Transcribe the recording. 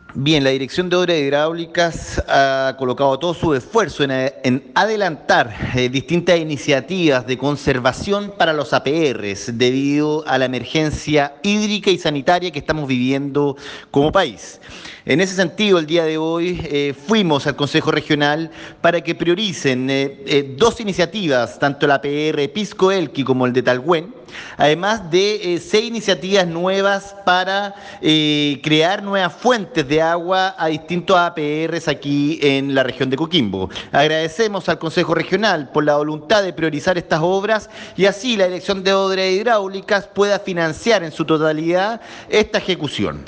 Bien, la Dirección de Obras Hidráulicas ha colocado todo su esfuerzo en adelantar distintas iniciativas de conservación para los APRs debido a la emergencia hídrica y sanitaria que estamos viviendo como país. En ese sentido, el día de hoy fuimos al Consejo Regional para que prioricen dos iniciativas, tanto el APR Pisco Elqui como el de Talgüén, además de seis iniciativas nuevas para crear nuevas fuentes de agua a distintos APRs aquí en la región de Coquimbo. Agradecemos al Consejo Regional por la voluntad de priorizar estas obras y así la Dirección de Obras Hidráulicas pueda financiar en su totalidad esta ejecución.